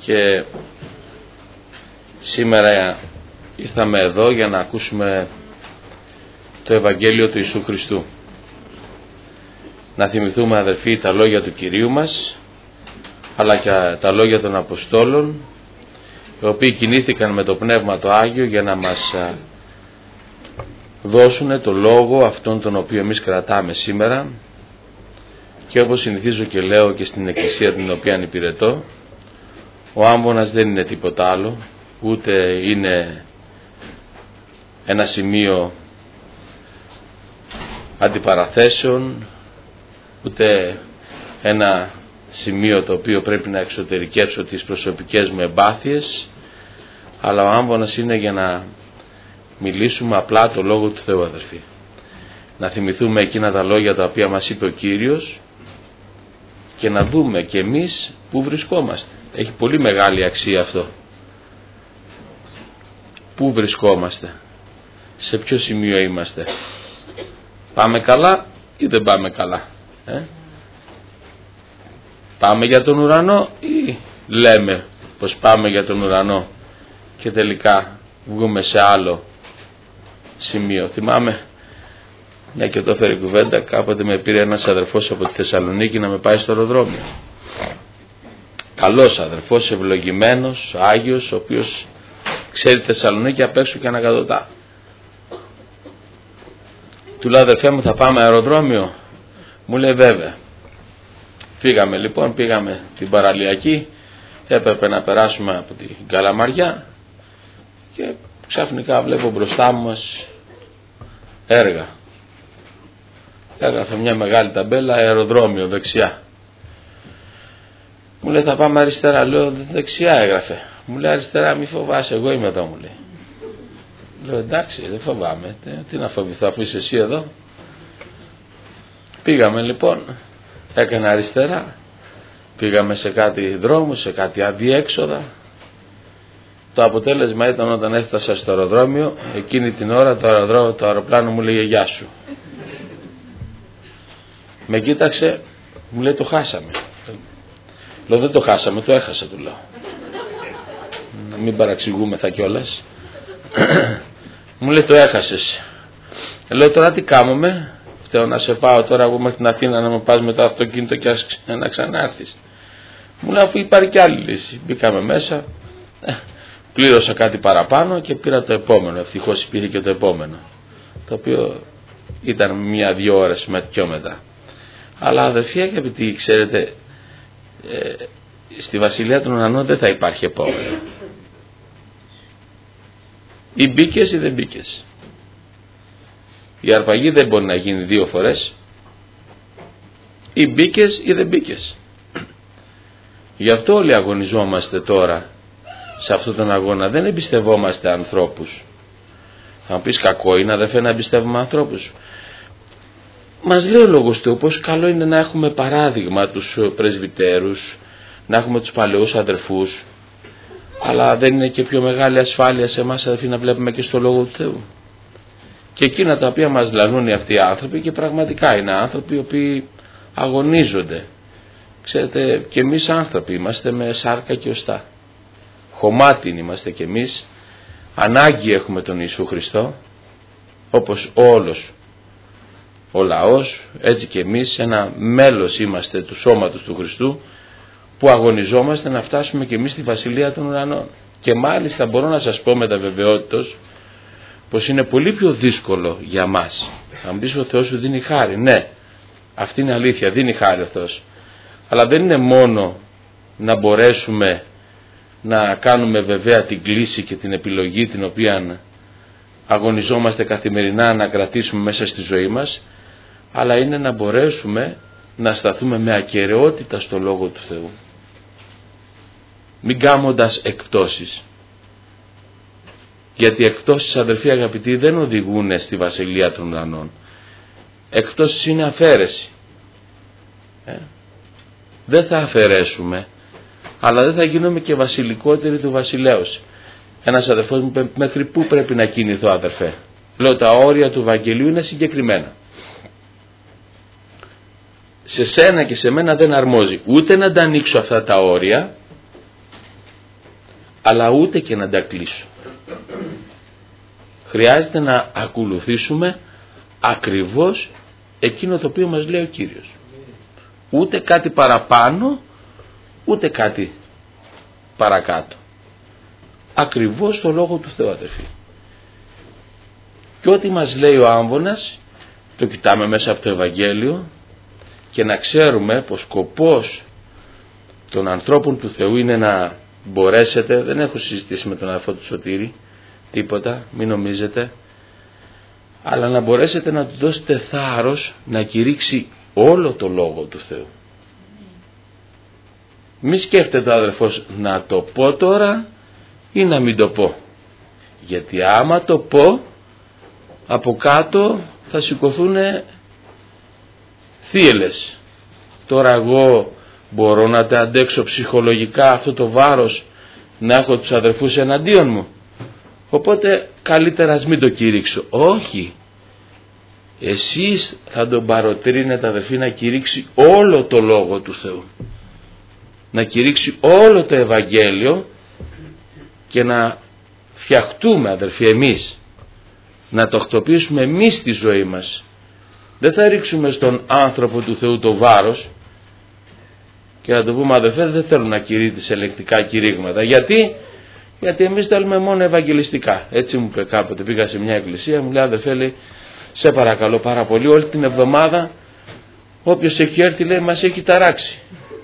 Και σήμερα ήρθαμε εδώ για να ακούσουμε το Ευαγγέλιο του Ιησού Χριστού. Να θυμηθούμε, αδελφοί, τα λόγια του Κυρίου μας, αλλά και τα λόγια των Αποστόλων, οι οποίοι κινήθηκαν με το Πνεύμα το Άγιο για να μας δώσουν το λόγο αυτόν τον οποίο εμείς κρατάμε σήμερα. Και όπως συνηθίζω και λέω και στην εκκλησία την οποία υπηρετώ, ο άμβονας δεν είναι τίποτα άλλο, ούτε είναι ένα σημείο αντιπαραθέσεων, ούτε ένα σημείο το οποίο πρέπει να εξωτερικεύσω τις προσωπικές μου εμπάθειες, αλλά ο άμβονας είναι για να μιλήσουμε απλά το Λόγο του Θεού, αδελφοί. Να θυμηθούμε εκείνα τα λόγια τα οποία μας είπε ο Κύριος και να δούμε και εμείς που βρισκόμαστε. Έχει πολύ μεγάλη αξία αυτό. Πού βρισκόμαστε, σε ποιο σημείο είμαστε, πάμε καλά ή δεν πάμε καλά, Πάμε για τον ουρανό ή λέμε πως πάμε για τον ουρανό και τελικά βγούμε σε άλλο σημείο. Θυμάμαι, μια και το έφερε κουβέντα, κάποτε με πήρε ένας αδερφός από τη Θεσσαλονίκη να με πάει στο αεροδρόμιο. Καλός αδερφός, ευλογημένος, Άγιος, ο οποίος ξέρει τη Θεσσαλονίκη απ' έξω και ανακατοτά. Του λέω, αδερφέ μου, θα πάμε αεροδρόμιο? Μου λέει βέβαια. Πήγαμε λοιπόν, πήγαμε την παραλιακή, έπρεπε να περάσουμε από την Καλαμαριά και ξαφνικά βλέπω μπροστά μας έργα. Έγραφε μια μεγάλη ταμπέλα, αεροδρόμιο δεξιά. Μου λέει, θα πάμε αριστερά? Λέω, δεξιά έγραφε. Μου λέει, αριστερά μη φοβάσαι, εγώ είμαι εδώ, μου λέει. Λέω, εντάξει, δεν φοβάμαι, τι να φοβηθώ αφού είσαι εσύ εδώ. Πήγαμε λοιπόν, έκανα αριστερά, πήγαμε σε κάτι δρόμους, σε κάτι αδιέξοδα. Το αποτέλεσμα ήταν, όταν έφτασα στο αεροδρόμιο, εκείνη την ώρα το αεροπλάνο μου λέγε γεια σου. Με κοίταξε, μου λέει, το χάσαμε. Λέω, δεν το χάσαμε, το έχασα, του λέω. Να μην παραξηγούμεθα κιόλας. Μου λέει, το έχασες. Λέω, τώρα τι κάνουμε? Φταίω να σε πάω τώρα εγώ μέχρι την Αθήνα να με πας με το αυτοκίνητο και να ξανάρθεις? Μου λέει, αφού υπάρχει κι άλλη λύση. Μπήκαμε μέσα, πλήρωσα κάτι παραπάνω και πήρα το επόμενο. Ευτυχώς υπήρχε και το επόμενο, το οποίο ήταν 1-2 ώρες πιο μετά. Αλλά αδελφοί αγαπητοί, ξέρετε, στη Βασιλεία των Ουρανών δεν θα υπάρχει επόμενο. Ή μπήκες ή δεν μπήκες. Η αρπαγή δεν μπορεί να γίνει 2 φορές. Ή μπήκες ή δεν μπήκες. Γι' αυτό όλοι αγωνιζόμαστε τώρα σε αυτόν τον αγώνα. Δεν εμπιστευόμαστε ανθρώπους. Θα μου πεις, κακό είναι, αδερφέ, να εμπιστεύουμε ανθρώπους? Μας λέει ο Λόγος του πως καλό είναι να έχουμε παράδειγμα τους πρεσβυτέρους, να έχουμε τους παλαιούς αδερφούς, αλλά δεν είναι και πιο μεγάλη ασφάλεια σε εμάς, αδερφοί, να βλέπουμε και στο Λόγο του Θεού? Και εκείνα τα οποία μας λαλούν αυτοί οι άνθρωποι, και πραγματικά είναι άνθρωποι οι οποίοι αγωνίζονται. Ξέρετε, και εμείς άνθρωποι είμαστε με σάρκα και οστά. Χωμάτιν είμαστε κι εμείς, ανάγκη έχουμε τον Ιησού Χριστό, όπως όλος ο λαός, έτσι και εμείς ένα μέλος είμαστε του σώματος του Χριστού, που αγωνιζόμαστε να φτάσουμε και εμείς στη Βασιλεία των Ουρανών. Και μάλιστα μπορώ να σας πω με τα βεβαιότητος πως είναι πολύ πιο δύσκολο για μας. Θα μου πεις, ο Θεός σου δίνει χάρη. Ναι, αυτή είναι αλήθεια, δίνει χάρη ο Θεός. Αλλά δεν είναι μόνο να μπορέσουμε να κάνουμε βεβαία την κλίση και την επιλογή την οποία αγωνιζόμαστε καθημερινά να κρατήσουμε μέσα στη ζωή μας, αλλά είναι να μπορέσουμε να σταθούμε με ακεραιότητα στο Λόγο του Θεού, μην κάνοντας εκπτώσεις. Γιατί εκπτώσεις, αδελφοί αγαπητοί, δεν οδηγούν στη Βασιλεία των Ουρανών. Εκπτώσεις είναι αφαίρεση. Δεν θα αφαιρέσουμε, αλλά δεν θα γίνουμε και βασιλικότεροι του βασιλέως. Ένας αδερφός μου είπε, μέχρι πού πρέπει να κινηθώ, αδερφέ? Λέω, τα όρια του Ευαγγελίου είναι συγκεκριμένα. Σε σένα και σε μένα δεν αρμόζει ούτε να τα ανοίξω αυτά τα όρια, αλλά ούτε και να τα κλείσω. Χρειάζεται να ακολουθήσουμε ακριβώς εκείνο το οποίο μας λέει ο Κύριος. Ούτε κάτι παραπάνω, ούτε κάτι παρακάτω. Ακριβώς το Λόγο του Θεού, αδερφοί. Και ό,τι μας λέει ο άμβονας, το κοιτάμε μέσα από το Ευαγγέλιο, και να ξέρουμε πως σκοπός των ανθρώπων του Θεού είναι να μπορέσετε, δεν έχω συζητήσει με τον αδερφό του Σωτήρη τίποτα, μην νομίζετε, αλλά να μπορέσετε να του δώσετε θάρρος να κηρύξει όλο το Λόγο του Θεού. Μη σκέφτεται ο αδερφός να το πω τώρα ή να μην το πω, γιατί άμα το πω από κάτω θα σηκωθούν θύελες. Τώρα εγώ μπορώ να τα αντέξω ψυχολογικά αυτό το βάρος, να έχω τους αδερφούς εναντίον μου, οπότε καλύτερα ας μην το κηρύξω. Όχι, εσείς θα τον παροτρύνετε, αδερφοί, να κηρύξει όλο το Λόγο του Θεού, να κηρύξει όλο το Ευαγγέλιο, και να φτιαχτούμε, αδερφοί, εμείς, να το χτυπήσουμε εμείς στη ζωή μας. Δεν θα ρίξουμε στον άνθρωπο του Θεού το βάρος και να το πούμε, αδερφέ, δεν θέλω να κηρύττει σε λεκτικά κηρύγματα. Γιατί εμείς θέλουμε μόνο ευαγγελιστικά. Έτσι μου είπε κάποτε, πήγα σε μια εκκλησία, μου λέει, αδερφέ, λέει, σε παρακαλώ πάρα πολύ, όλη την εβδομάδα όποιος έχει έρθει, λέει, μας έχει ταράξει.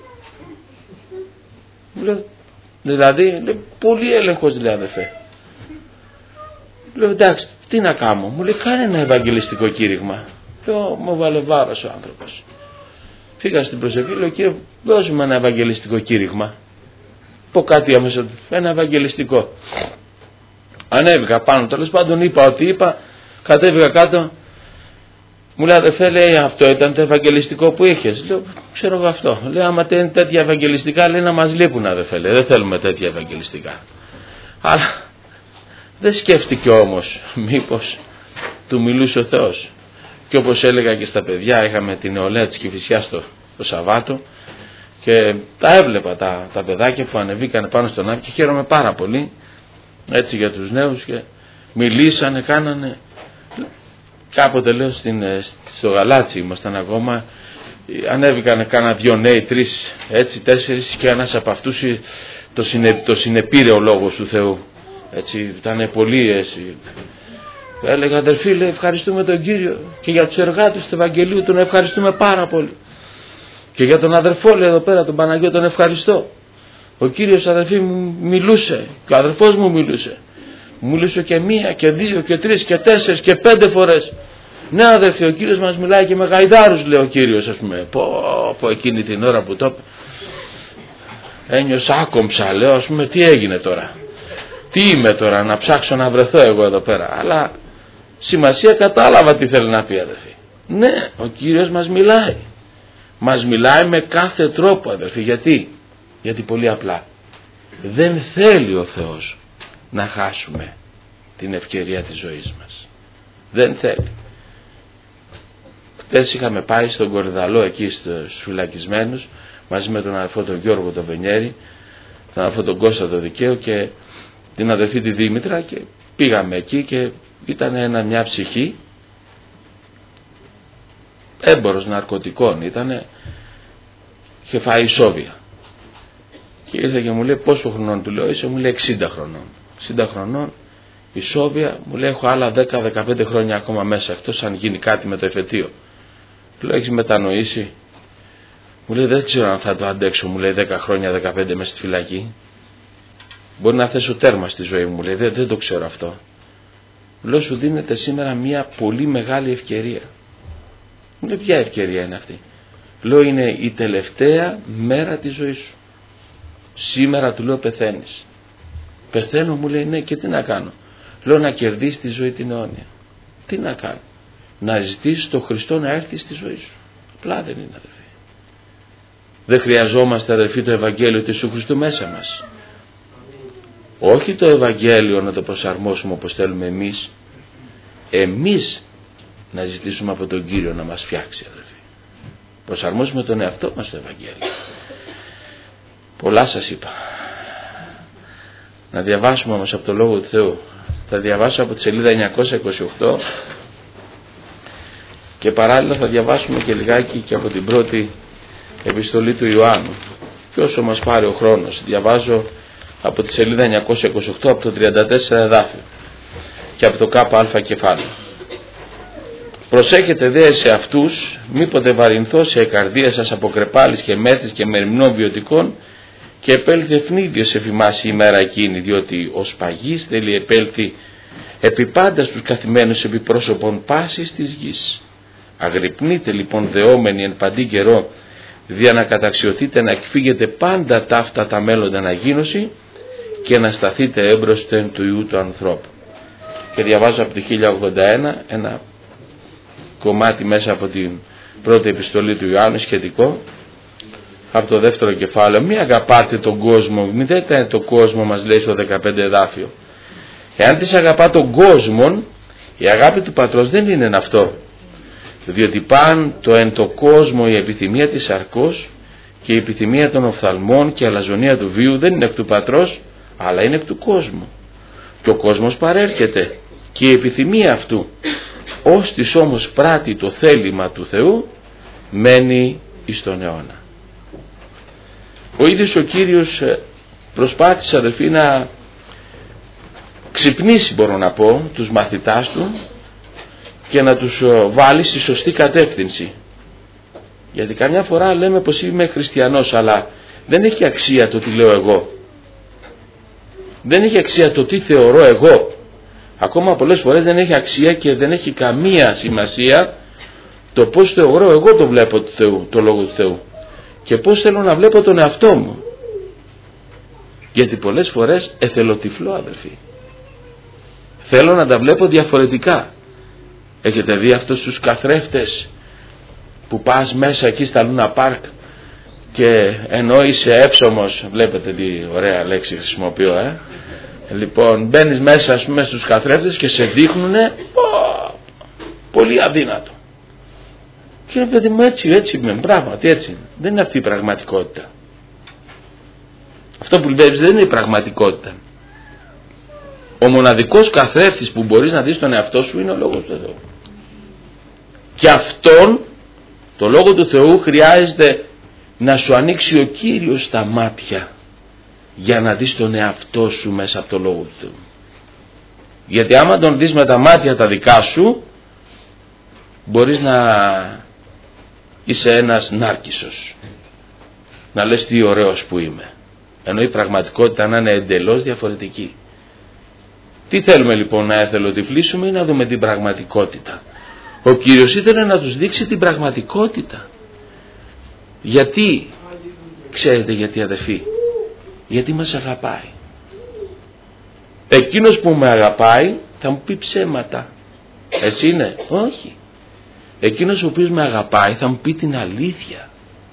Μου λέω, δηλαδή, λέει, πολύ έλεγχος, λέει, αδερφέ. Λέω, εντάξει, τι να κάνω. Μου λέει, κάνε ένα ευαγγελιστικό κήρυγμα. Λέω, μου βάλε βάρος ο άνθρωπος. Φύγα στην προσευχή, λέω, Κύριε, δώσουμε ένα ευαγγελιστικό κήρυγμα. Πω κάτι άμεσα, ένα ευαγγελιστικό. Ανέβηκα πάνω, τέλος πάντων είπα ό,τι είπα, κατέβηκα κάτω. Μου λέει, αδερφέ, λέει, αυτό ήταν το ευαγγελιστικό που είχες. Λέω, ξέρω εγώ αυτό. Λέω, άμα είναι τέτοια ευαγγελιστικά, λέει, να μας λείπουν, αδερφέ, λέει, δεν θέλουμε τέτοια ευαγγελιστικά. Αλλά δεν σκέφτηκε όμως μήπως του μιλούσε ο Θεός. Και όπως έλεγα και στα παιδιά, είχαμε την νεολαία της Κηφισιάς το Σαββάτο και τα έβλεπα τα παιδάκια που ανεβήκανε πάνω στον άβη και χαίρομαι πάρα πολύ έτσι για τους νέους, και μιλήσανε, κάνανε. Κάποτε, λέω, στο Γαλάτσι ήμασταν ακόμα, ανέβηκαν κάνα 2 νέοι, 3, έτσι 4, και ένας από αυτούς το συνεπήρε ο Λόγος του Θεού. Έτσι, ήταν πολύ έτσι. Έλεγα, αδερφοί, λέει, ευχαριστούμε τον Κύριο, και για τους εργάτες του Ευαγγελίου τον ευχαριστούμε πάρα πολύ, και για τον αδερφό, λέει, εδώ πέρα, τον Παναγιώ, τον ευχαριστώ. Ο Κύριος, αδερφοί, μου μιλούσε, και ο αδερφός μου μιλούσε. Μου μιλούσε και 1 και 2 και 3 και 4 και 5 φορές. Ναι, αδερφοί, ο Κύριος μας μιλάει και με γαϊδάρους, λέει ο Κύριος, ας πούμε. Πω εκείνη την ώρα που το είπε, ένιωσα άκομψα, λέω, ας πούμε, τι έγινε τώρα. Τι είμαι τώρα, να ψάξω να βρεθώ εγώ εδώ πέρα. Αλλά σημασία κατάλαβα τι θέλει να πει, αδερφοί. Ναι, ο Κύριος μας μιλάει. Μας μιλάει με κάθε τρόπο, αδερφοί. Γιατί πολύ απλά δεν θέλει ο Θεός να χάσουμε την ευκαιρία της ζωής μας. Δεν θέλει. Χτες είχαμε πάει στον Κορυδαλό, εκεί στους φυλακισμένους, μαζί με τον αδερφό τον Γιώργο τον Βενιέρη, τον αδερφό τον Κώστα τον Δικαίο και την αδερφή τη Δήμητρα, και πήγαμε εκεί και ήταν μια ψυχή, έμπορος ναρκωτικών ήτανε, είχε φάει ισόβια. Και ήρθε και μου λέει, πόσο χρονών του λέω είσαι? Μου λέει 60 χρονών. 60 χρονών, ισόβια, μου λέει, έχω άλλα 10-15 χρόνια ακόμα μέσα, εκτός αν γίνει κάτι με το εφετείο. Του λέω, έχεις μετανοήσει? Μου λέει, δεν ξέρω αν θα το αντέξω, μου λέει, 10 χρόνια, 15 μέσα στη φυλακή. Μπορεί να θέσω τέρμα στη ζωή μου, λέει, δεν το ξέρω αυτό. Μου λέω, σου δίνεται σήμερα μια πολύ μεγάλη ευκαιρία. Μου λέει, ποια ευκαιρία είναι αυτή? Λέω, είναι η τελευταία μέρα της ζωής σου. Σήμερα, του λέω, πεθαίνεις. Πεθαίνω, μου λέει, ναι, και τι να κάνω? Λέω, να κερδίσεις τη ζωή την αιώνια. Τι να κάνω? Να ζητήσεις τον Χριστό να έρθει στη ζωή σου. Απλά δεν είναι, αδερφοί. Δεν χρειαζόμαστε, αδερφοί, το Ευαγγέλιο του Ιησού Χριστού μέσα μας. Όχι το Ευαγγέλιο να το προσαρμόσουμε όπως θέλουμε εμείς. Εμείς να ζητήσουμε από τον Κύριο να μας φτιάξει, αδερφοί. Προσαρμόσουμε τον εαυτό μας στο Ευαγγέλιο. Πολλά σας είπα. να διαβάσουμε όμως από το Λόγο του Θεού. Θα διαβάσω από τη σελίδα 928 και παράλληλα θα διαβάσουμε και λιγάκι και από την πρώτη επιστολή του Ιωάννου. Και όσο μας πάρει ο χρόνος, διαβάζω από τη σελίδα 928 από το 34 εδάφιο και από το ΚΑ κεφάλαιο. Προσέχετε δε σε αυτούς, μήποτε βαρυνθώ σε καρδία σας από κρεπάλης και μέθης και μερμηνών βιωτικών και επέλθει ευνίδιος εφημάς η ημέρα εκείνη, διότι ο σπαγής θέλει επέλθει επί πάντα στους καθημένους επί πρόσωπον πάσης της γης. Αγρυπνείτε λοιπόν δεόμενοι εν παντή καιρό, δια να καταξιωθείτε να εκφύγετε πάντα ταύτα τα μέλλοντα αναγίνωση και να σταθείτε έμπροσθεν του Υιού του ανθρώπου. Και διαβάζω από το 1081 ένα κομμάτι μέσα από την πρώτη επιστολή του Ιωάννου σχετικό, από το δεύτερο κεφάλαιο. Μη αγαπάτε τον κόσμο, μη δέτε τον κόσμο, μας λέει στο 15 εδάφιο. Εάν της αγαπά τον κόσμο, η αγάπη του πατρός δεν είναι αυτό. Διότι παν το εν το κόσμο η επιθυμία της σαρκός και η επιθυμία των οφθαλμών και η αλαζονία του βίου δεν είναι εκ του πατρός, αλλά είναι εκ του κόσμου. Και ο κόσμος παρέρχεται και η επιθυμία αυτού, ώστις όμως πράττει το θέλημα του Θεού, μένει εις τον αιώνα. Ο ίδιος ο Κύριος προσπάθησε, αδελφοί, να ξυπνήσει, μπορώ να πω, τους μαθητάς του και να τους βάλει στη σωστή κατεύθυνση. Γιατί καμιά φορά λέμε πως είμαι χριστιανός, αλλά δεν έχει αξία το τι λέω εγώ. Δεν έχει αξία το τι θεωρώ εγώ. Ακόμα πολλές φορές δεν έχει αξία και δεν έχει καμία σημασία το πώς θεωρώ εγώ το βλέπω του Θεού, το Λόγο του Θεού, και πώς θέλω να βλέπω τον εαυτό μου. Γιατί πολλές φορές εθελοτυφλώ, αδελφοί. Θέλω να τα βλέπω διαφορετικά. Έχετε δει αυτούς τους καθρέφτες που πας μέσα εκεί στα Λούνα Πάρκ και ενώ είσαι εύσωμος, βλέπετε τι ωραία λέξη χρησιμοποιώ, λοιπόν μπαίνεις μέσα, ας πούμε, στους καθρέφτες και σε δείχνουνε πολύ αδύνατο. Και είναι, παιδί μου, έτσι είμαι, πράγματι έτσι. Δεν είναι αυτή η πραγματικότητα. Αυτό που βλέπεις δεν είναι η πραγματικότητα. Ο μοναδικός καθρέφτης που μπορείς να δεις τον εαυτό σου είναι ο Λόγος του Θεού. Και αυτόν, το Λόγο του Θεού, χρειάζεται να σου ανοίξει ο Κύριος τα μάτια για να δεις τον εαυτό σου μέσα από το Λόγο του Θεού. Γιατί άμα τον δεις με τα μάτια τα δικά σου, μπορείς να είσαι ένας νάρκισσος, να λες τι ωραίος που είμαι, ενώ η πραγματικότητα να είναι εντελώς διαφορετική. Τι θέλουμε λοιπόν, να εθελοτυφλήσουμε ή να δούμε την πραγματικότητα? Ο Κύριος ήθελε να τους δείξει την πραγματικότητα. Γιατί? Ξέρετε γιατί, αδερφοί? Γιατί μας αγαπάει. Εκείνος που με αγαπάει θα μου πει ψέματα. Έτσι είναι? Όχι. Εκείνος ο οποίος με αγαπάει θα μου πει την αλήθεια.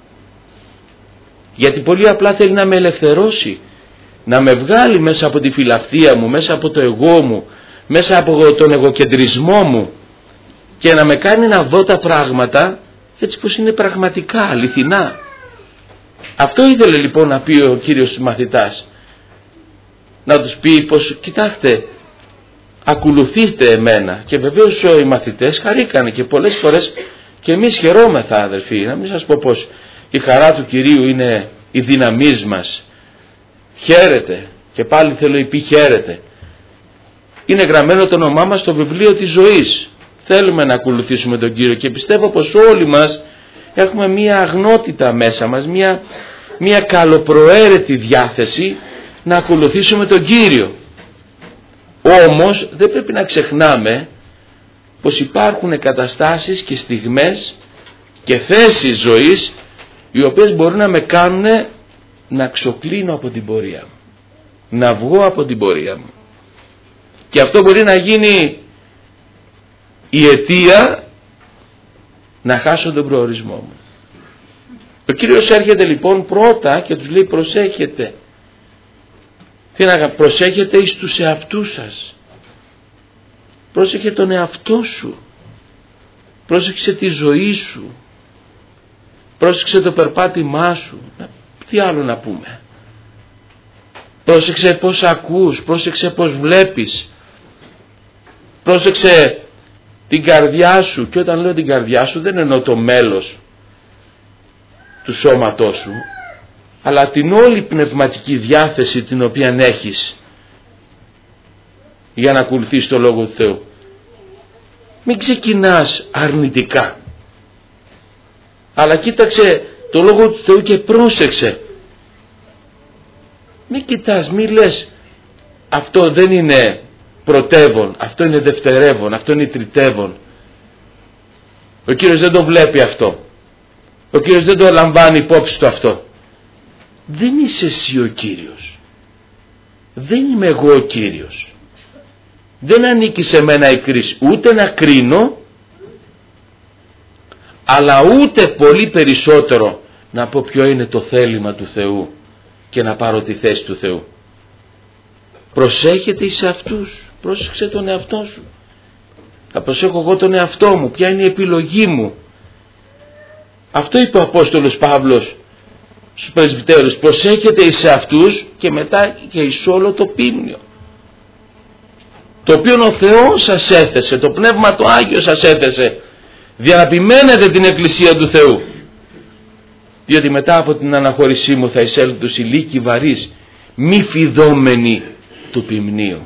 Γιατί πολύ απλά θέλει να με ελευθερώσει, να με βγάλει μέσα από τη φιλαυτία μου, μέσα από το εγώ μου, μέσα από τον εγωκεντρισμό μου και να με κάνει να δω τα πράγματα έτσι πως είναι πραγματικά, αληθινά. Αυτό ήθελε λοιπόν να πει ο Κύριος στους μαθητάς. Να τους πει πως κοιτάξτε, ακολουθήστε εμένα. Και βεβαίως οι μαθητές χαρήκανε και πολλές φορές και εμείς χαιρόμεθα, αδελφοί. Να μην σας πω πως η χαρά του Κυρίου είναι η δύναμής μας. Χαίρετε, και πάλι θέλω υπή χαίρετε. Είναι γραμμένο το όνομά μας στο βιβλίο της ζωής. Θέλουμε να ακολουθήσουμε τον Κύριο και πιστεύω πως όλοι μας έχουμε μία αγνότητα μέσα μας, μία καλοπροαίρετη διάθεση να ακολουθήσουμε τον Κύριο. Όμως δεν πρέπει να ξεχνάμε πως υπάρχουν καταστάσεις και στιγμές και θέσεις ζωής οι οποίες μπορούν να με κάνουν να ξοκλίνω από την πορεία μου, να βγω από την πορεία μου, και αυτό μπορεί να γίνει η αιτία να χάσω τον προορισμό μου. Ο Κύριος έρχεται λοιπόν πρώτα και τους λέει προσέχετε. Τι να προσέχετε εις τους εαυτούς σας. Πρόσεχε τον εαυτό σου. Πρόσεξε τη ζωή σου. Πρόσεξε το περπάτημά σου. Τι άλλο να πούμε. Πρόσεξε πώς ακούς, πρόσεξε πώς βλέπεις, πρόσεξε την καρδιά σου. Και όταν λέω την καρδιά σου δεν εννοώ το μέλος του σώματός σου, αλλά την όλη πνευματική διάθεση την οποία έχεις για να ακολουθείς το Λόγο του Θεού. Μην ξεκινάς αρνητικά, αλλά κοίταξε το Λόγο του Θεού και πρόσεξε. Μην κοιτάς, μην λες αυτό δεν είναι πρωτεύον, αυτό είναι δευτερεύον, αυτό είναι τριτεύον. Ο Κύριος δεν το βλέπει αυτό. Ο Κύριος δεν το λαμβάνει υπόψη του αυτό. Δεν είσαι εσύ ο Κύριος. Δεν είμαι εγώ ο Κύριος. Δεν ανήκει σε μένα η κρίση ούτε να κρίνω, αλλά ούτε πολύ περισσότερο να πω ποιο είναι το θέλημα του Θεού και να πάρω τη θέση του Θεού. Προσέχετε εις αυτούς. Πρόσεξε τον εαυτό σου. Θα προσέχω εγώ τον εαυτό μου. Ποια είναι η επιλογή μου. Αυτό είπε ο Απόστολος Παύλος στους πρεσβυτέρους. Προσέχετε εις αυτούς και μετά και εις όλο το πίμνιο, το οποίο ο Θεός σας έθεσε, το Πνεύμα το Άγιο σας έθεσε, για να επιμένετε την Εκκλησία του Θεού. Διότι μετά από την αναχώρησή μου θα εισέλθουν τους ηλίκοι βαρύς, μη φιδόμενοι του ποιμνίου.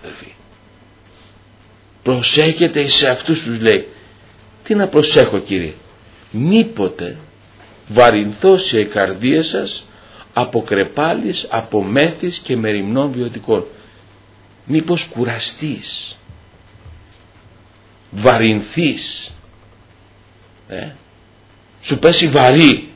Προσέχετε σε αυτούς, τους λέει. Τι να προσέχω, Κύριε? Μήποτε βαρυνθώσει η καρδία σας από κρεπάλης, από μέθης και μεριμνών βιωτικών. Μήπως κουραστείς, βαρυνθείς, σου πέσει βαρύ,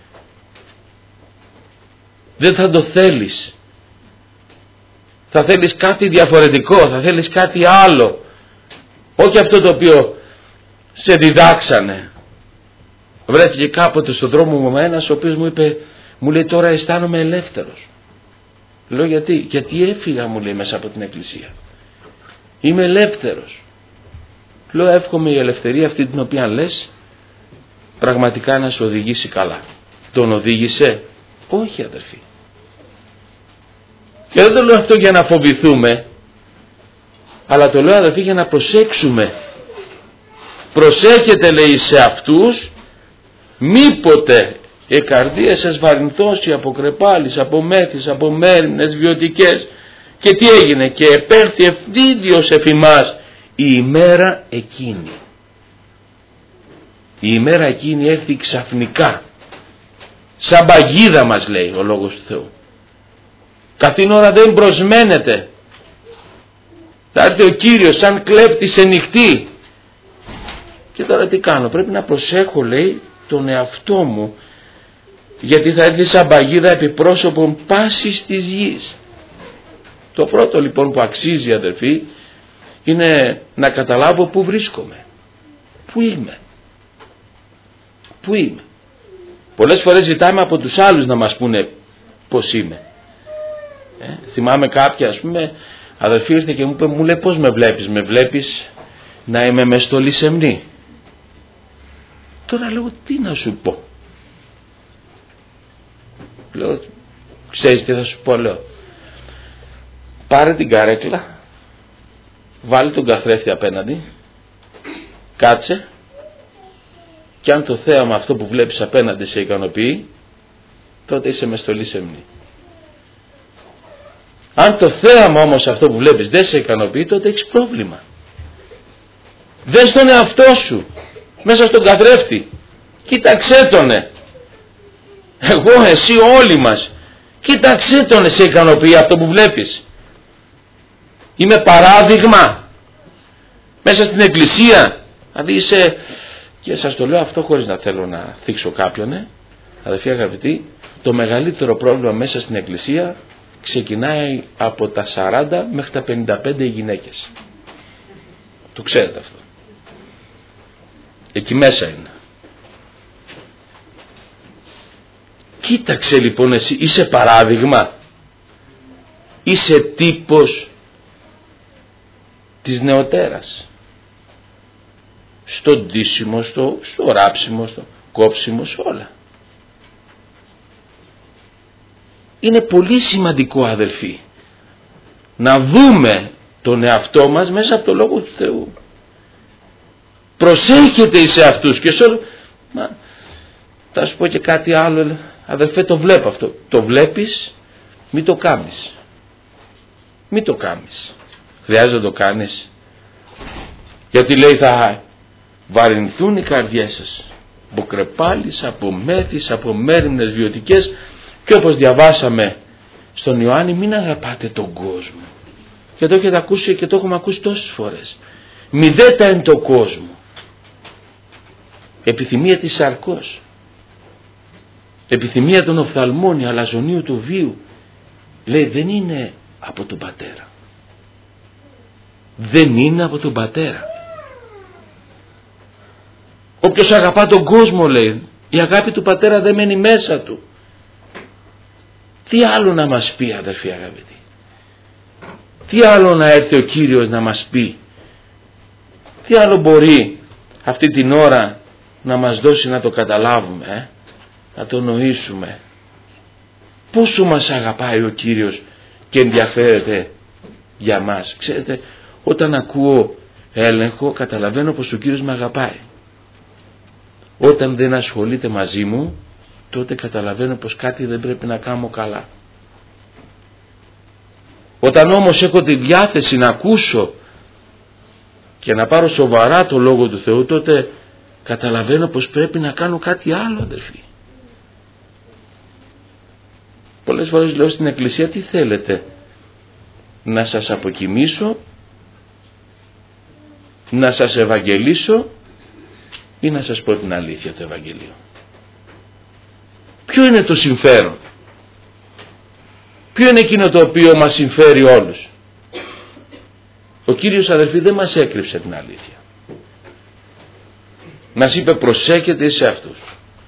δεν θα το θέλεις, θα θέλεις κάτι διαφορετικό, θα θέλεις κάτι άλλο, όχι αυτό το οποίο σε διδάξανε. Βρέθηκε κάποτε στον δρόμο μου ένας ο οποίος μου λέει τώρα αισθάνομαι ελεύθερος. Λέω γιατί έφυγα, μου λέει, μέσα από την εκκλησία. Είμαι ελεύθερος. Λέω εύχομαι η ελευθερία αυτή την οποία λες πραγματικά να σου οδηγήσει καλά. Τον οδήγησε? Όχι, αδερφοί. Και δεν το λέω αυτό για να φοβηθούμε, αλλά το λέω, αδερφοί, για να προσέξουμε. Προσέχετε, λέει, σε αυτούς, μήποτε η καρδία σας βαρυνθώσει από κρεπάλης, από μέθης, από μέριμνες βιωτικές. Και τι έγινε? Και επέρθη ευθύντιος εφ' ημάς η ημέρα εκείνη. Η ημέρα εκείνη έρθει ξαφνικά, σαν παγίδα μας λέει ο Λόγος του Θεού. Καθήν ώρα δεν προσμένετε. Θα έρθει ο Κύριος σαν κλέπτης σε νυχτή. Και τώρα τι κάνω? Πρέπει να προσέχω, λέει, τον εαυτό μου, γιατί θα έρθει σαν παγίδα επί πρόσωπον πάσης της γης. Το πρώτο λοιπόν που αξίζει, αδερφοί, είναι να καταλάβω πού βρίσκομαι, πού είμαι. Πού είμαι? Πολλές φορές ζητάμε από τους άλλους να μας πούνε πώς είμαι. Θυμάμαι κάποια, ας πούμε, αδερφή ήρθε και μου λέει πώς με βλέπεις? Με βλέπεις να είμαι με στολή σεμνή. Τώρα λέω τι να σου πω? Λέω ξέρεις τι θα σου πω? Λέω πάρε την καρέκλα, βάλει τον καθρέφτη απέναντι, κάτσε, και αν το θέαμα αυτό που βλέπεις απέναντι σε ικανοποιεί, τότε είσαι με στολή σεμνή. Αν το θέαμα όμως αυτό που βλέπεις δεν σε ικανοποιεί, τότε έχεις πρόβλημα. Δες τον εαυτό σου μέσα στον καθρέφτη, κοίταξέ τονε. Εγώ, εσύ, όλοι μας, κοίταξέ τονε, σε ικανοποιεί αυτό που βλέπεις? Είμαι παράδειγμα μέσα στην εκκλησία? Δηλαδή είσαι, και σας το λέω αυτό χωρίς να θέλω να θίξω κάποιον, αδελφοί αγαπητοί, το μεγαλύτερο πρόβλημα μέσα στην εκκλησία ξεκινάει από τα 40 μέχρι τα 55 γυναίκες. Το ξέρετε αυτό. Εκεί μέσα είναι. Κοίταξε λοιπόν εσύ, είσαι παράδειγμα? Είσαι τύπος της νεωτέρας? Στο ντύσιμο, στο ράψιμο, στο κόψιμο, σε όλα. είναι πολύ σημαντικό, αδελφοί, να δούμε τον εαυτό μας μέσα από το Λόγο του Θεού. Προσέχετε εις αυτούς και σε όλο. Μα, θα σου πω και κάτι άλλο, αδελφέ, το βλέπω αυτό. Το βλέπεις, μην το κάνεις. Μην το κάνεις. Χρειάζεται να το κάνεις. Γιατί λέει θα βαρυνθούν οι καρδιές σας από κρεπάλεις, από μέθης, από μέριμνες βιωτικές, και όπως διαβάσαμε στον Ιωάννη, μην αγαπάτε τον κόσμο. Και το έχετε ακούσει και το έχουμε ακούσει τόσες φορές. Μηδέτα εν το κόσμο. Επιθυμία της σαρκός. Επιθυμία των οφθαλμών, η αλαζονίου του βίου. Λέει δεν είναι από τον Πατέρα. Δεν είναι από τον Πατέρα. Όποιος αγαπά τον κόσμο, λέει, η αγάπη του Πατέρα δεν μένει μέσα του. Τι άλλο να μας πει, αδερφοί αγαπητοί? Τι άλλο να έρθει ο Κύριος να μας πει? Τι άλλο μπορεί αυτή την ώρα να μας δώσει να το καταλάβουμε, να το νοήσουμε? Πόσο μας αγαπάει ο Κύριος και ενδιαφέρεται για μας. Ξέρετε, όταν ακούω έλεγχο, καταλαβαίνω πως ο Κύριος με αγαπάει. Όταν δεν ασχολείται μαζί μου, τότε καταλαβαίνω πως κάτι δεν πρέπει να κάνω καλά. Όταν όμως έχω τη διάθεση να ακούσω και να πάρω σοβαρά το Λόγο του Θεού, τότε καταλαβαίνω πως πρέπει να κάνω κάτι άλλο, αδερφοί. Πολλές φορές λέω στην εκκλησία, τι θέλετε? Να σας αποκοιμήσω, να σας ευαγγελίσω ή να σας πω την αλήθεια του Ευαγγελίου? Ποιο είναι το συμφέρον? Ποιο είναι εκείνο το οποίο μας συμφέρει όλους? Ο Κύριος, αδελφοί, δεν μας έκρυψε την αλήθεια. Μας είπε προσέχετε σε αυτούς.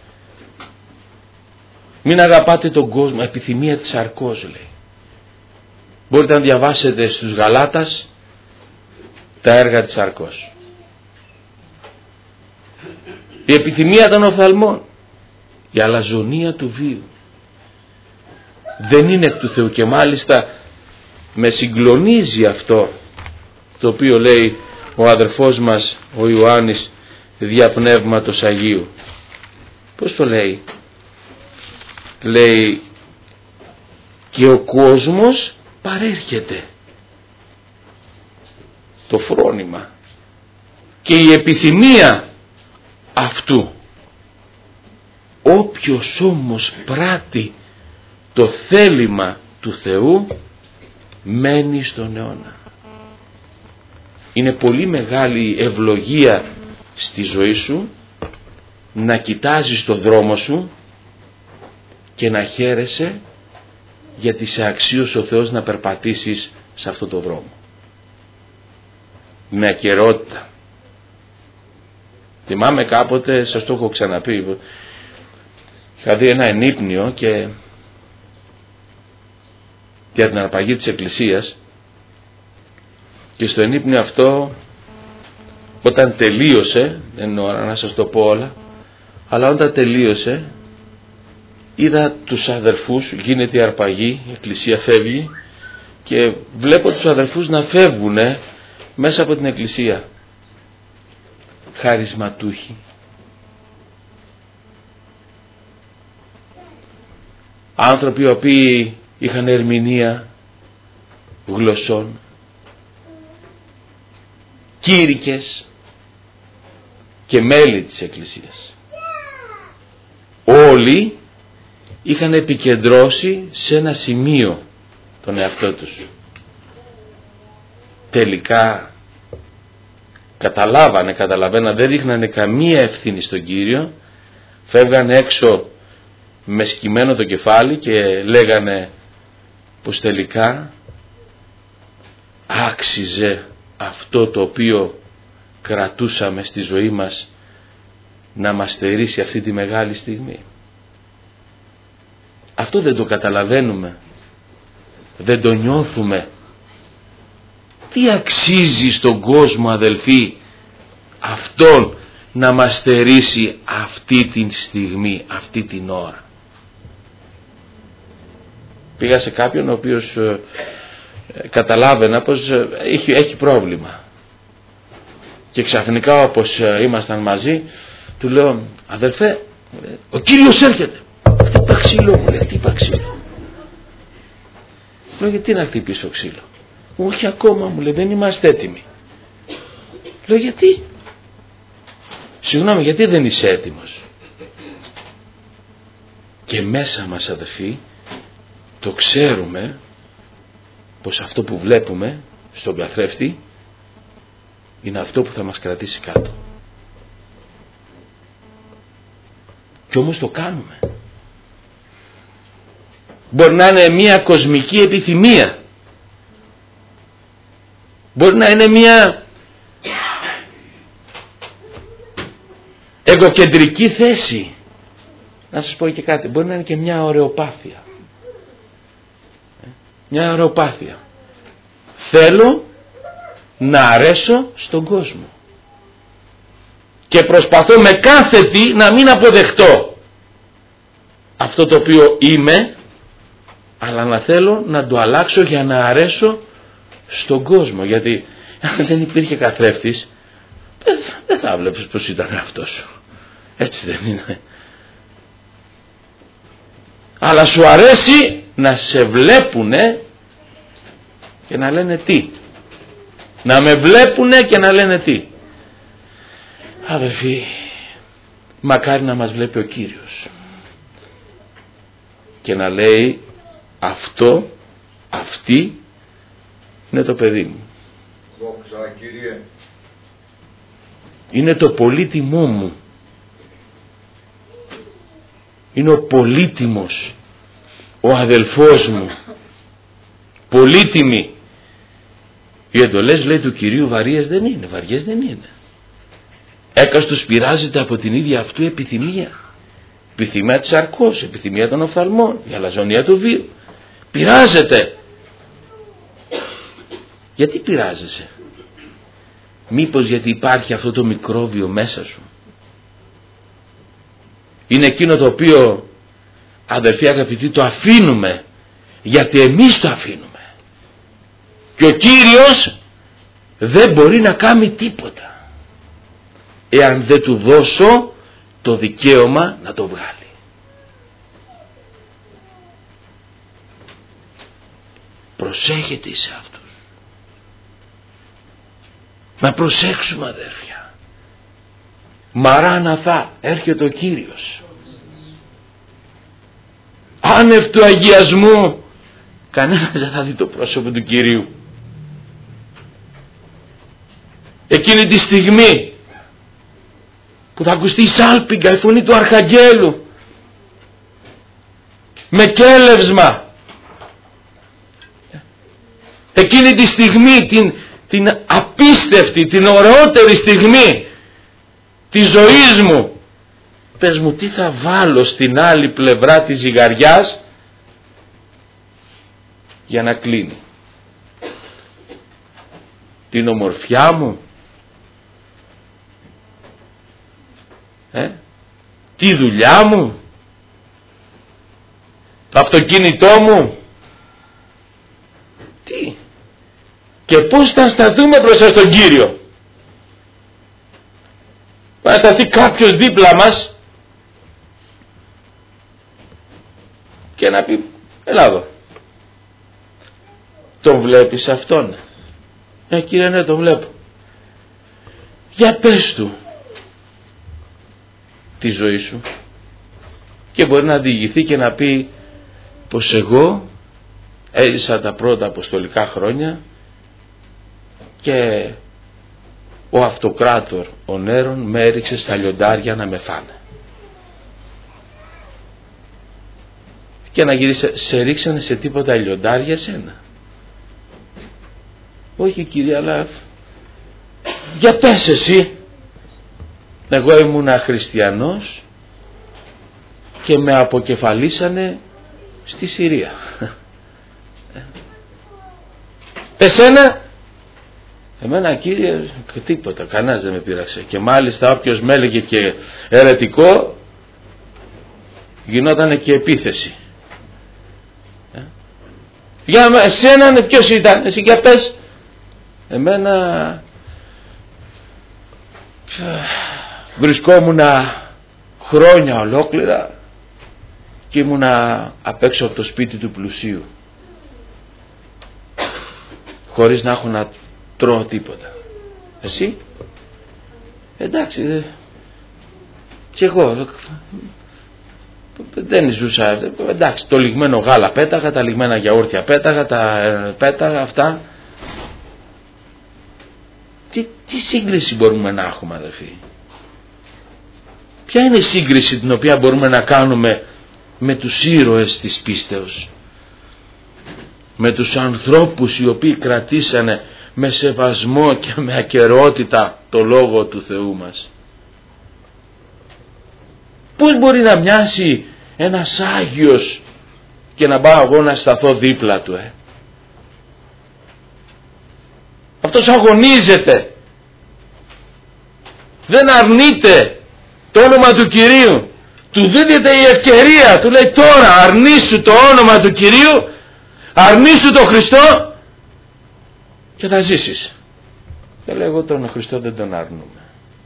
Μην αγαπάτε τον κόσμο, επιθυμία της σαρκός, λέει. Μπορείτε να διαβάσετε στους Γαλάτας τα έργα της σαρκός. Η επιθυμία των οφθαλμών, η αλαζονία του βίου. Δεν είναι εκ του Θεού, και μάλιστα με συγκλονίζει αυτό το οποίο λέει ο αδερφός μας ο Ιωάννης δια Πνεύματος Αγίου. Πώς το λέει? Λέει και ο κόσμος παρέρχεται, το φρόνημα και η επιθυμία αυτού. Όποιος όμως πράττει το θέλημα του Θεού μένει στον αιώνα. Είναι πολύ μεγάλη ευλογία στη ζωή σου να κοιτάζεις το δρόμο σου και να χαίρεσαι γιατί σε αξίωσε ο Θεός να περπατήσεις σε αυτό το δρόμο με ακερότητα. Θυμάμαι κάποτε, σας το έχω ξαναπεί, είχα δει ένα ενύπνιο και για την αρπαγή της εκκλησίας, και στο ενύπνιο αυτό όταν τελείωσε, δεν είναι ώρα να σας το πω όλα, αλλά όταν τελείωσε είδα τους αδερφούς, γίνεται η αρπαγή, η εκκλησία φεύγει και βλέπω τους αδερφούς να φεύγουν μέσα από την εκκλησία, χαρισματούχοι, άνθρωποι οι οποίοι είχαν ερμηνεία γλωσσών, κήρυκες και μέλη της εκκλησίας. Όλοι είχαν επικεντρώσει σε ένα σημείο τον εαυτό τους. Τελικά καταλαβαίναν, δεν ρίχνανε καμία ευθύνη στον Κύριο, φεύγανε έξω με σκυμμένο το κεφάλι και λέγανε πως τελικά άξιζε αυτό το οποίο κρατούσαμε στη ζωή μας να μας στερήσει αυτή τη μεγάλη στιγμή. Αυτό δεν το καταλαβαίνουμε, δεν το νιώθουμε. Τι αξίζει στον κόσμο, αδελφοί, αυτόν να μας στερήσει αυτή την στιγμή, αυτή την ώρα? Πήγα σε κάποιον ο οποίος καταλάβαινα πως έχει πρόβλημα. Και ξαφνικά, όπως ήμασταν μαζί, του λέω, αδερφέ, ο Κύριος έρχεται. Χτύπα ξύλο, μου λέει, χτύπα ξύλο. Λέω, γιατί να χτυπήσω ξύλο? Όχι ακόμα, μου λέει, δεν είμαστε έτοιμοι. Λέω, γιατί? Συγγνώμη, γιατί δεν είσαι έτοιμος? Και μέσα μας, αδερφοί, το ξέρουμε πως αυτό που βλέπουμε στον καθρέφτη είναι αυτό που θα μας κρατήσει κάτω. Κι όμως το κάνουμε. Μπορεί να είναι μια κοσμική επιθυμία. Μπορεί να είναι μια εγωκεντρική θέση. Να σας πω και κάτι. Μπορεί να είναι και μια ωρεοπάθεια. Μια ωρεοπάθεια. Θέλω να αρέσω στον κόσμο. Και προσπαθώ με κάθε τι να μην αποδεχτώ αυτό το οποίο είμαι, αλλά να θέλω να το αλλάξω για να αρέσω στον κόσμο. Γιατί αν δεν υπήρχε καθρέφτης, δεν θα βλέπεις πως ήταν αυτός σου. Έτσι δεν είναι? Αλλά σου αρέσει να σε βλέπουνε και να λένε τι? Να με βλέπουνε και να λένε τι? Αδελφοί, μακάρι να μας βλέπει ο Κύριος και να λέει, αυτή είναι το παιδί μου. Δόξα, Κύριε. Είναι το πολύτιμό μου. Είναι ο πολύτιμος, ο αδελφός μου. Πολύτιμοι. Οι εντολές, λέει, του Κυρίου βαριές δεν είναι, βαριές δεν είναι. Έκαστος πειράζεται από την ίδια αυτού επιθυμία. Επιθυμία της αρκός, επιθυμία των οφθαλμών, η αλαζονία του βίου. Πειράζεται. Γιατί πειράζεσαι? Μήπως γιατί υπάρχει αυτό το μικρόβιο μέσα σου? Είναι εκείνο το οποίο, αδερφοί αγαπητοί, το αφήνουμε γιατί εμείς το αφήνουμε. Και ο Κύριος δεν μπορεί να κάνει τίποτα εάν δεν του δώσω το δικαίωμα να το βγάλει. Προσέχετε σε αυτούς. Να προσέξουμε, αδέρφια. Μαράναθα, έρχεται ο Κύριος. Άνευ του αγιασμού κανένας δεν θα δει το πρόσωπο του Κυρίου. Εκείνη τη στιγμή που θα ακουστεί η σάλπιγγα, η φωνή του Αρχαγγέλου με κέλευσμα, εκείνη τη στιγμή, την απίστευτη, την ωραιότερη στιγμή της ζωής μου, πες μου, τι θα βάλω στην άλλη πλευρά της ζυγαριάς για να κλείνει? Την ομορφιά μου, τη δουλειά μου, το αυτοκίνητό μου, τι? Και πώς θα σταθούμε μπροστά στον Κύριο? Θα σταθεί κάποιος δίπλα μας και να πει, έλα εδώ, τον βλέπεις αυτόν? Κύριε, ναι, τον βλέπω. Για πες του τη ζωή σου. Και μπορεί να διηγηθεί και να πει πως εγώ έζησα τα πρώτα αποστολικά χρόνια και ο αυτοκράτορ ο Νέρον με έριξε στα λιοντάρια να με φάνε. Και να γυρίσει, σε ρίξανε σε τίποτα λιοντάρια σένα? Όχι, κύριε, αλλά για πες εσύ. Εγώ ήμουνα χριστιανός και με αποκεφαλίσανε στη Συρία. Εσένα? Εμένα, κύριε, τίποτα, κανένας δεν με πείραξε. Και μάλιστα όποιος με έλεγε και αιρετικό, γινότανε και επίθεση. Για εσένα ποιος ήταν? Εσύ για πες. Εμένα βρισκόμουνα χρόνια ολόκληρα και ήμουνα απ' έξω από το σπίτι του πλουσίου, χωρίς να έχω να τρώω τίποτα. Εσύ? Εντάξει, και εγώ δεν ζούσα. Εντάξει, το λιγμένο γάλα πέταγα, τα λιγμένα γιαούρτια πέταγα, πέταγα αυτά. Τι σύγκριση μπορούμε να έχουμε, αδερφοί? Ποια είναι η σύγκριση την οποία μπορούμε να κάνουμε με τους ήρωες της πίστεως, με τους ανθρώπους οι οποίοι κρατήσανε με σεβασμό και με ακεραιότητα το Λόγο του Θεού μας? Πώς μπορεί να μοιάσει ένας Άγιος και να πάω εγώ να σταθώ δίπλα του? Αυτός αγωνίζεται, δεν αρνείται το όνομα του Κυρίου, του δίνεται η ευκαιρία, του λέει τώρα αρνήσου το όνομα του Κυρίου, αρνήσου τον Χριστό και θα ζήσεις. Και λέει εγώ τον Χριστό δεν τον αρνούμε.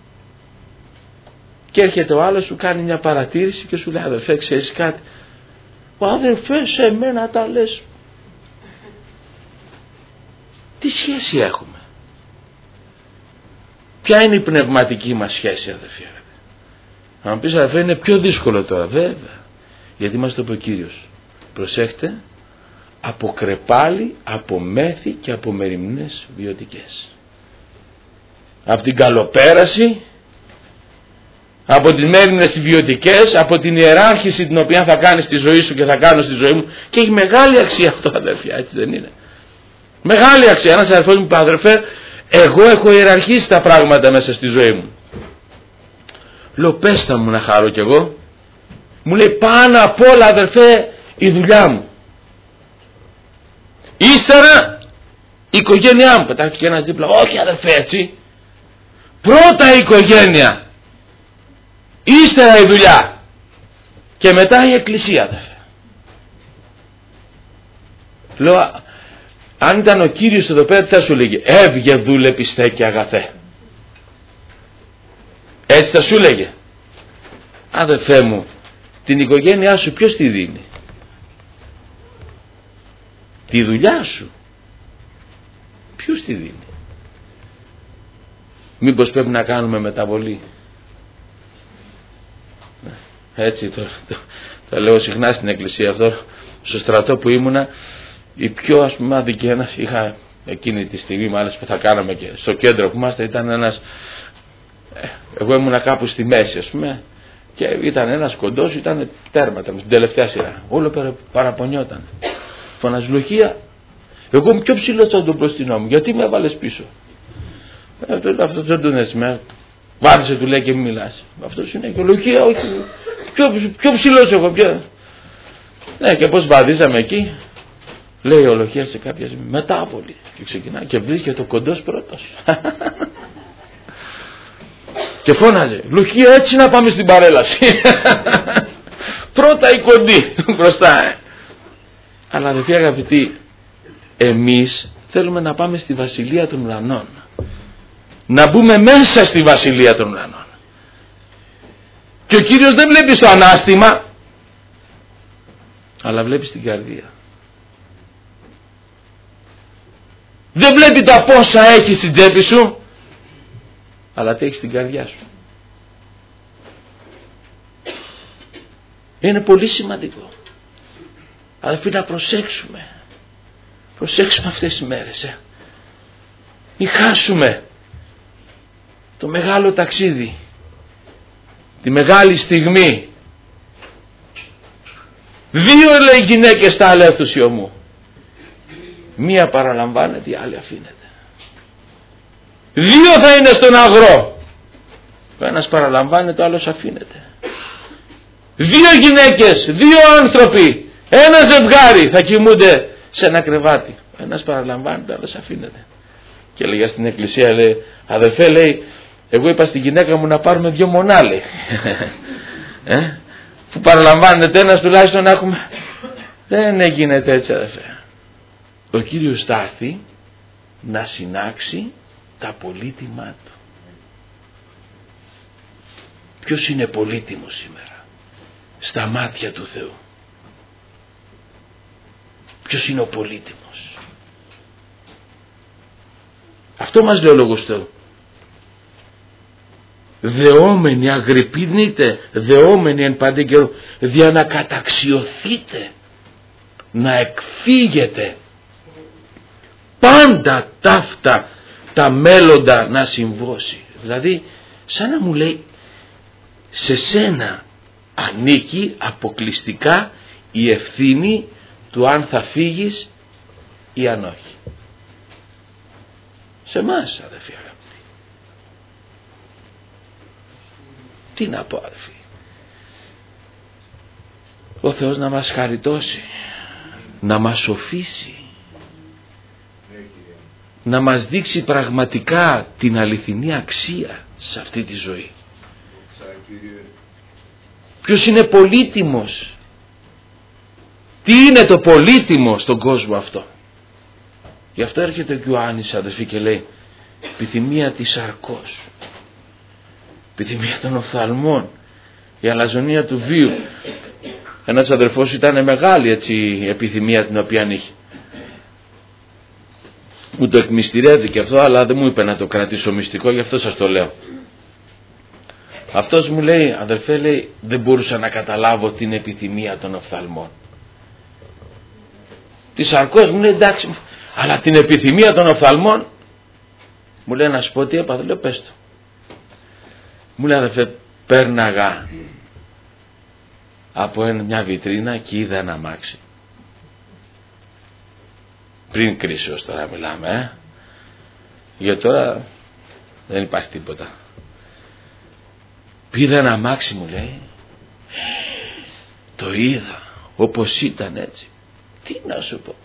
Και έρχεται ο άλλος, σου κάνει μια παρατήρηση και σου λέει αδερφέ, ξέρεις κάτι? Αδερφέ, σε μένα τα λες. Τι σχέση έχουμε? Ποια είναι η πνευματική μας σχέση, αδερφέ? Αν πεις αδερφέ είναι πιο δύσκολο τώρα, βέβαια, γιατί μας το είπε ο Κύριος. Προσέχτε, από κρεπάλι, από μέθη και από μεριμνές βιωτικές. Από την καλοπέραση, από τις μέριμνες βιωτικές, από την ιεράρχηση την οποία θα κάνεις στη ζωή σου και θα κάνω στη ζωή μου. Και έχει μεγάλη αξία αυτό, αδερφιά, έτσι δεν είναι? Μεγάλη αξία. Ένας αδερφός μου είπε, αδερφέ, εγώ έχω ιεραρχήσει τα πράγματα μέσα στη ζωή μου. Λέω πέστα μου να χαρώ κι εγώ. Μου λέει πάνω απ' όλα, αδερφέ, η δουλειά μου. Ύστερα η οικογένειά μου. Πετάχτηκε ένας δίπλα. Όχι αδερφέ, έτσι. Πρώτα η οικογένεια, ύστερα η δουλειά και μετά η εκκλησία, αδερφέ. Λέω αν ήταν ο Κύριος εδώ πέρα τι θα σου λέγε? Έβγε δούλε πιστέ και αγαθέ. Έτσι θα σου λέγε? Αδερφέ μου, την οικογένειά σου ποιος τη δίνει? Τη δουλειά σου ποιος τη δίνει? Μήπως πρέπει να κάνουμε μεταβολή? Έτσι το λέω συχνά στην εκκλησία αυτό. Στο στρατό που ήμουνα, η πιο ας πούμε άδικη ένας, είχα εκείνη τη στιγμή μάλιστα που θα κάναμε και στο κέντρο που είμαστε, ήταν ένας, εγώ ήμουνα κάπου στη μέση ας πούμε, και ήταν ένας κοντός, ήταν τέρματα στην τελευταία σειρά, όλο παραπονιόταν, φωνάζει Λουκία, εγώ είμαι πιο ψηλός από τον μπροστινό μου, γιατί με έβαλες πίσω? Αυτό δεν τον έσαι, βάδισε του λέει και μην μιλάς. Αυτό συνέχεια, Λουκία, όχι, πιο ψηλός εγώ, πιο. Ναι, και πώς βαδίζαμε εκεί, λέει ο Λουκίας σε κάποια στιγμή, μετάβολη, και ξεκινάει και βρίσκεται ο κοντός πρώτος. Και φώναζε, Λουκία, έτσι να πάμε στην παρέλαση. Πρώτα η κοντή μπροστά. Αλλά αδελφοί αγαπητοί, εμείς θέλουμε να πάμε στη βασιλεία των ουρανών, να μπούμε μέσα στη βασιλεία των ουρανών. Και ο Κύριος δεν βλέπει στο ανάστημα, αλλά βλέπει στην καρδία. Δεν βλέπει τα πόσα έχει στην τσέπη σου, αλλά τι έχει στην καρδιά σου. Είναι πολύ σημαντικό, αδελφοί, να προσέξουμε αυτές τις μέρες, μην χάσουμε το μεγάλο ταξίδι, τη μεγάλη στιγμή. 2 λέει γυναίκες στα αλεύθουσιο μου, μία παραλαμβάνεται, η άλλη αφήνεται. 2 θα είναι στον αγρό, ο ένας παραλαμβάνεται, ο άλλος αφήνεται. 2 γυναίκες, 2 άνθρωποι, ένα ζευγάρι θα κοιμούνται σε ένα κρεβάτι, ο ένας παραλαμβάνεται, ο άλλος αφήνεται. Και λέγα στην εκκλησία, λέει, αδελφέ, λέει, εγώ είπα στη γυναίκα μου να πάρουμε 2 μονά, λέει. Που παραλαμβάνεται ένας τουλάχιστον να έχουμε. Δεν γίνεται έτσι, αδελφέ. ο Κύριος θα έρθει να συνάξει τα πολύτιμά του. Ποιος είναι πολύτιμος σήμερα στα μάτια του Θεού? Ποιος είναι ο πολύτιμος? Αυτό μας λέει ο Λόγος Θεού. Δεόμενοι, αγρυπνείτε, δεόμενοι εν πάντε καιρό, δια να καταξιωθείτε, να εκφύγετε πάντα ταύτα τα μέλλοντα να συμβώσει. Δηλαδή σαν να μου λέει, σε σένα ανήκει αποκλειστικά η ευθύνη του αν θα φύγεις ή αν όχι. Σε εμάς, αδελφοί αγαπητοί. Τι να πω, αδελφοί? Ο Θεός να μας χαριτώσει, να μας σοφίσει, να μας δείξει πραγματικά την αληθινή αξία σε αυτή τη ζωή. Ποιος είναι πολύτιμος? Τι είναι το πολύτιμο στον κόσμο αυτό? Γι' αυτό έρχεται και ο Ιωάννης, αδελφοί, και λέει επιθυμία της σαρκός, επιθυμία των οφθαλμών, η αλαζονία του βίου. Ένας αδερφός ήταν μεγάλη έτσι η επιθυμία την οποία είχε. Μου το εκμυστηρεύτηκε αυτό, αλλά δεν μου είπε να το κρατήσω μυστικό, γι' αυτό σας το λέω. Αυτός μου λέει, αδερφέ, λέει, δεν μπορούσα να καταλάβω την επιθυμία των οφθαλμών. Τη σαρκός μου λέει εντάξει, αλλά την επιθυμία των οφθαλμών, μου λέει να σου πω τι έπαθα. Λέω πες το. Μου λέει, αδερφέ, πέρναγα από μια βιτρίνα και είδα ένα αμάξι. Πριν κρίσεως τώρα μιλάμε, για τώρα δεν υπάρχει τίποτα. Πήρα ένα αμάξι, μου λέει, το είδα όπως ήταν έτσι. Τι να σου πω?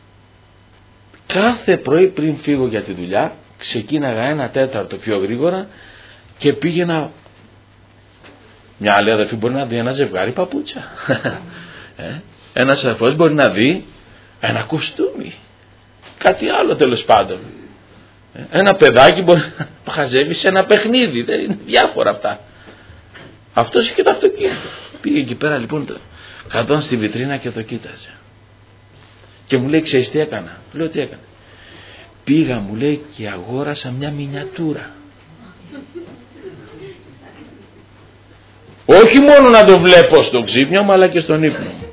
Κάθε πρωί πριν φύγω για τη δουλειά ξεκίναγα 1/4 πιο γρήγορα και πήγαινα. Μια άλλη αδερφή μπορεί να δει ένα ζευγάρι παπούτσα. Ένας αδερφός μπορεί να δει ένα κουστούμι, κάτι άλλο τέλος πάντων. Ένα παιδάκι μπορεί να χαζεύει σε ένα παιχνίδι. Δεν είναι διάφορα αυτά. Αυτός είχε και το αυτοκίνητο. Πήγε εκεί πέρα λοιπόν, καθόταν στη βιτρίνα και το κοίταζε. Και μου λέει, ξέρεις τι έκανα? Λέω, τι έκανε? Πήγα, μου λέει, και αγόρασα μια μινιατούρα. Όχι μόνο να το βλέπω στο ξύπνιο μου, αλλά και στον ύπνο μου.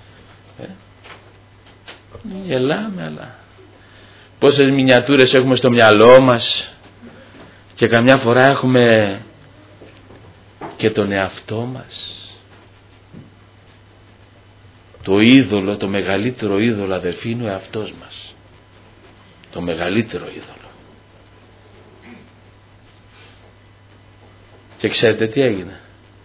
Γελάμε, αλλά πόσες μινιατούρες έχουμε στο μυαλό μας και καμιά φορά έχουμε και τον εαυτό μας. Το είδωλο, το μεγαλύτερο είδωλο, αδερφοί, είναι ο εαυτός μας. Το μεγαλύτερο είδωλο. Και ξέρετε τι έγινε?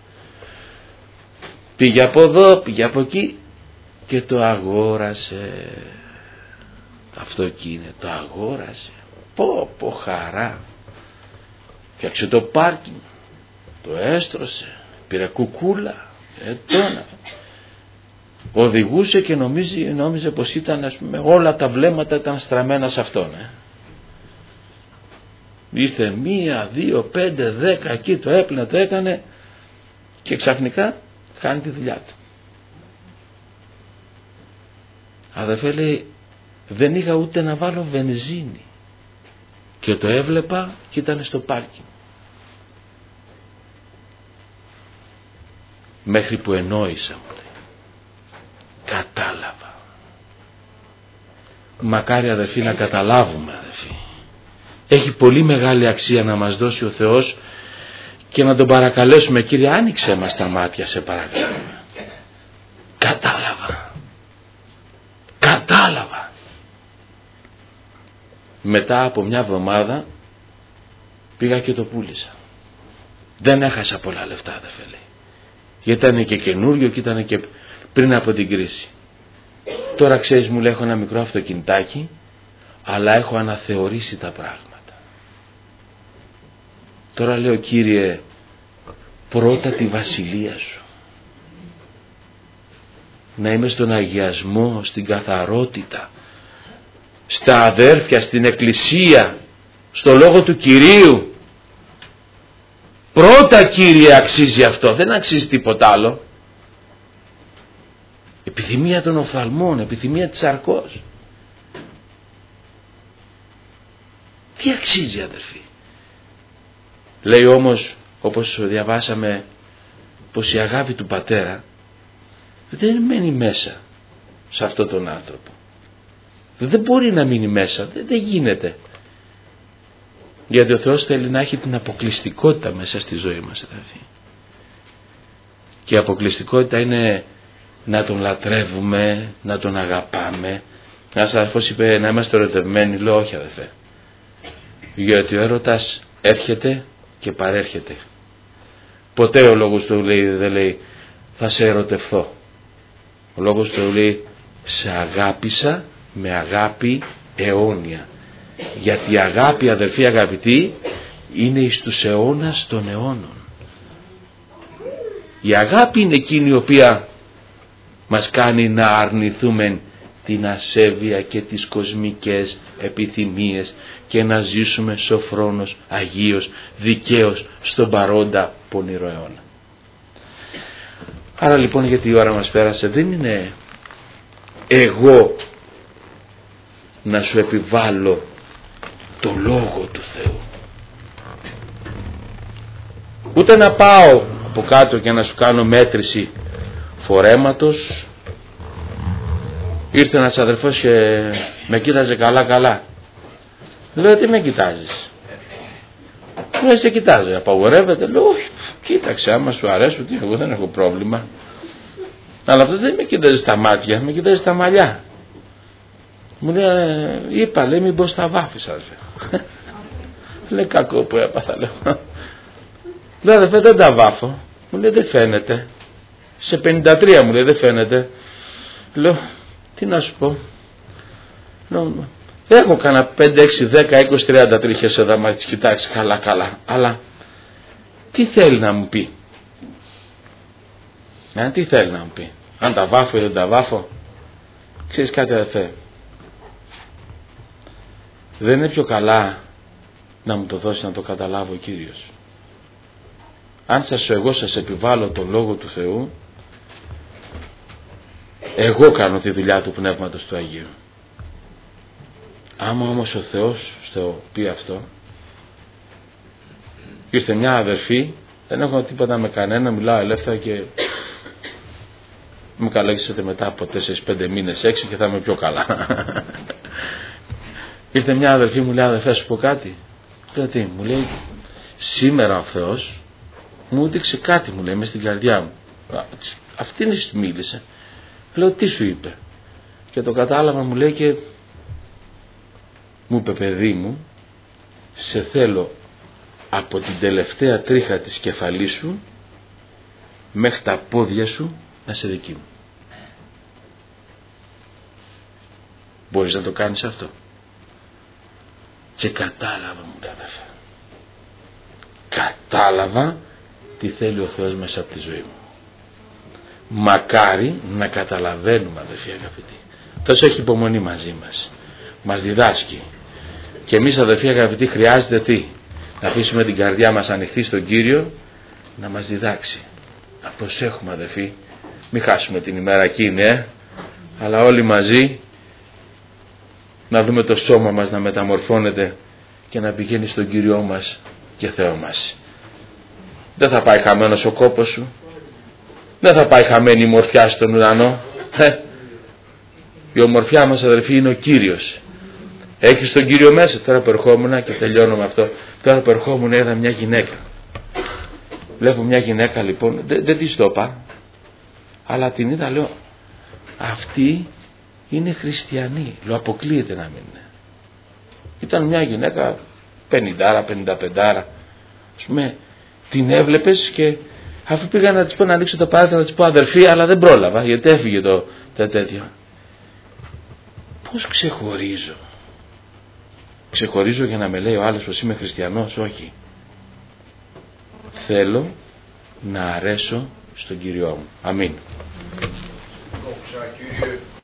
Πήγε από εδώ, πήγε από εκεί και το αγόρασε. Το αυτοκίνητο το αγόρασε. Πω χαρά. Φτιάξε το πάρκινγκ, το έστρωσε, πήρε κουκούλα, τόνα. Οδηγούσε και νόμιζε πως ήταν, ας πούμε, όλα τα βλέμματα ήταν στραμμένα σε αυτόν. Ήρθε 1, 2, 5, 10 εκεί, το έπλυνε, το έκανε και ξαφνικά κάνει τη δουλειά του. Αδερφέ, λέει, δεν είχα ούτε να βάλω βενζίνη και το έβλεπα και ήταν στο πάρκινγκ. Μέχρι που ενόησα, μου λέει. Κατάλαβα. Μακάρι, αδερφοί, να καταλάβουμε, αδερφοί. Έχει πολύ μεγάλη αξία να μας δώσει ο Θεός και να τον παρακαλέσουμε, Κύριε, άνοιξε μας τα μάτια, σε παρακαλούμε. Κατάλαβα. Μετά από μια εβδομάδα πήγα και το πούλησα. Δεν έχασα πολλά λεφτά, αδερφέ, λέει. Γιατί ήταν και καινούριο και ήταν και πριν από την κρίση. Τώρα ξέρεις, μου λέει, έχω ένα μικρό αυτοκινητάκι, αλλά έχω αναθεωρήσει τα πράγματα. Τώρα λέω, Κύριε, πρώτα τη βασιλεία σου. Να είμαι στον αγιασμό, στην καθαρότητα, στα αδέρφια, στην εκκλησία, στο λόγο του Κυρίου. Πρώτα, Κύριε, αξίζει αυτό, δεν αξίζει τίποτα άλλο. Επιθυμία των οφθαλμών, επιθυμία της σαρκός. Τι αξίζει, αδερφοί? Λέει όμως, όπως διαβάσαμε, πως η αγάπη του Πατέρα δεν μένει μέσα σε αυτόν τον άνθρωπο. Δεν μπορεί να μείνει μέσα, δεν γίνεται. Γιατί ο Θεός θέλει να έχει την αποκλειστικότητα μέσα στη ζωή μας, αδερφοί. Και η αποκλειστικότητα είναι να τον λατρεύουμε, να τον αγαπάμε. Ένας αδερφός είπε να είμαστε ερωτευμένοι. Λέω όχι, αδερφέ, γιατί ο έρωτας έρχεται και παρέρχεται. Ποτέ ο λόγος του δεν λέει θα σε ερωτευθώ. Ο λόγος του λέει σε αγάπησα με αγάπη αιώνια. Γιατί η αγάπη, αδερφοί αγαπητοί, είναι εις τους αιώνας των αιώνων. Η αγάπη είναι εκείνη η οποία μας κάνει να αρνηθούμε την ασέβεια και τις κοσμικές επιθυμίες και να ζήσουμε σοφρόνος, αγίος, δικαίος στον παρόντα πονηρό αιώνα. Άρα λοιπόν, γιατί η ώρα μας πέρασε, δεν είναι εγώ να σου επιβάλλω το Λόγο του Θεού, ούτε να πάω από κάτω και να σου κάνω μέτρηση φορέματος. Ήρθε ένας αδερφός και με κοίταζε καλά. Λέω, τι με κοιτάζεις? Λέω, σε κοιτάζω, απαγορεύεται? Λέω, όχι, κοίταξε, άμα σου αρέσουν, τι, εγώ δεν έχω πρόβλημα. Αλλά αυτό δεν με κοιτάζει στα μάτια, με κοιτάζει στα μαλλιά. Μου λέει, λέει, μήπως τα βάφεις, αδερφέ? Λέει, κακό που έπαθα, λέω. Λέω, αδερφέ, δεν τα βάφω. Μου λέει, δεν φαίνεται. Σε 53 μου λέει, δεν φαίνεται. Λέω, τι να σου πω? Λέω, έχω κανένα 5, 6, 10, 20, 30 τρίχες εδώ, μα τις κοιτάξεις καλά. Αλλά τι θέλει να μου πει? Τι θέλει να μου πει? Αν τα βάφω ή δεν τα βάφω? Ξέρεις κάτι, αδερφέ? Δεν είναι πιο καλά να μου το δώσει να το καταλάβω ο Κύριος? Αν εγώ σας επιβάλλω τον Λόγο του Θεού, εγώ κάνω τη δουλειά του Πνεύματος του Αγίου. Άμα όμως ο Θεός στο πει αυτό, ήρθε μια αδερφή, δεν έχω τίποτα με κανένα, μιλάω ελεύθερα και μου καλέξετε μετά από 4-5 μήνες έξω και θα είμαι πιο καλά. Ήρθε μια αδερφή, μου λέει, αδερφέ, σου πω κάτι? Λέω, τι? Μου λέει, σήμερα ο Θεός μου έδειξε κάτι, μου λέει, μες στην καρδιά μου. Αυτήν μίλησε. Λέω, τι σου είπε? Και το κατάλαβα, μου λέει, και μου είπε, παιδί μου, σε θέλω από την τελευταία τρίχα της κεφαλής σου μέχρι τα πόδια σου να σε δική μου. Μπορείς να το κάνεις αυτό? Και κατάλαβα, μου λέει, αδερφέ, κατάλαβα τι θέλει ο Θεός μέσα από τη ζωή μου. Μακάρι να καταλαβαίνουμε, αδερφοί αγαπητοί. Τόσο έχει υπομονή μαζί μας. Μας διδάσκει. Και εμείς, αδερφοί αγαπητοί, χρειάζεται τι? Να αφήσουμε την καρδιά μας ανοιχτή στον Κύριο να μας διδάξει. Να προσέχουμε, αδερφοί, μην χάσουμε την ημέρα εκείνη, αλλά όλοι μαζί να δούμε το σώμα μας να μεταμορφώνεται και να πηγαίνει στον Κύριό μας και Θεό μας. Δεν θα πάει χαμένος ο κόπος σου, δεν θα πάει χαμένη η μορφιά στον ουρανό. Η ομορφιά μας, αδερφοί, είναι ο Κύριος. Έχεις τον Κύριο μέσα? Τώρα που ερχόμουν, και τελειώνω με αυτό, τώρα που ερχόμουν είδα μια γυναίκα. Βλέπω μια γυναίκα, λοιπόν, δεν της το είπα, αλλά την είδα, λέω, αυτή είναι χριστιανή. Λέω, αποκλείεται να μην είναι. Ήταν μια γυναίκα 50, 55, ας πούμε, την έβλεπες και αφού πήγα να της πω να ανοίξω το παράθυρο να της πω αδερφή, αλλά δεν πρόλαβα γιατί έφυγε το τέτοιο. Πώς ξεχωρίζω? Ξεχωρίζω για να με λέει ο άλλος πως είμαι χριστιανός? Όχι. Θέλω να αρέσω στον Κυριό μου. Αμήν.